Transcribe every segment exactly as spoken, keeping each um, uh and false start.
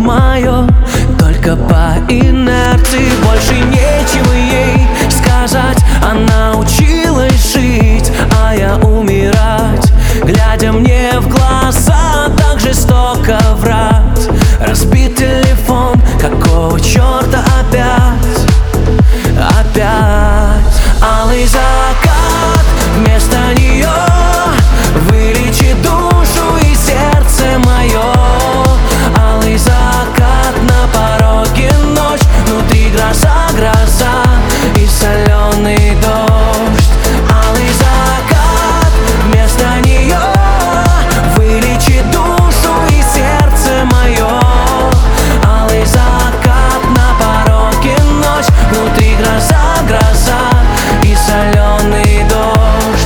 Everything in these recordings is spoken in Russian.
мое, только по инерции. Больше нечего ей сказать. Она училась жить, а я умирать, глядя мне в глаза, так жестоко врать. Разбит телефон, какого черта опять? Опять алый закат, вместо нее вылечи душу и сердце мое. Алый закат, на пороге ночь, внутри гроза, гроза и соленый дождь. Алый закат, вместо нее вылечи душу и сердце мое. Алый закат, на пороге ночь, внутри гроза, гроза и соленый дождь.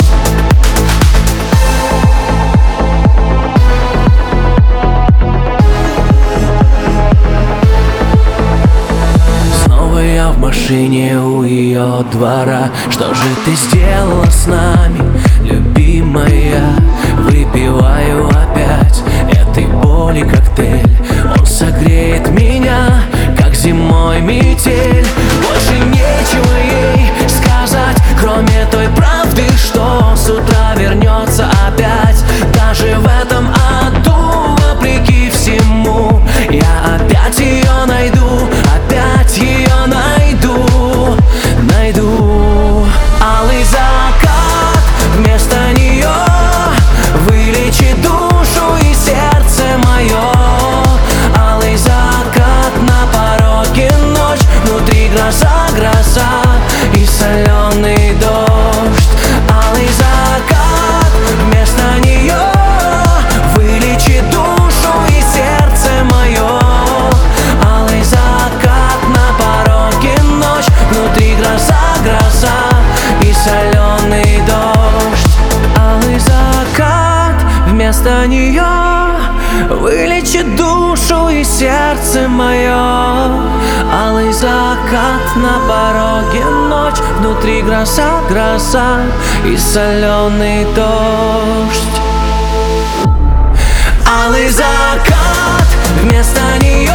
Снова я в машине у ее двора. Что же ты сделала с нами, любимая? Выпиваю опять этой боли коктейль. Он согреет меня, как зимой метель. Больше нечего ей сказать, кроме той правды, что с утра вернется опять. Даже в этом аду, вопреки всему, я опять ее найду, опять ее найду, найду. Алый закат, вместо нее вылечи душу и сердце мое. Алый закат, на пороге ночь, внутри гроза, гроза и соленый дождь. Алый закат, вместо нее вылечи душу и сердце мое. Алый закат, на пороге ночь, внутри гроза, гроза и соленый дождь. Алый закат, вместо нее вылечи душу и сердце мое. Алый закат, на пороге ночь, внутри гроза, гроза и соленый дождь. Алый закат, вместо нее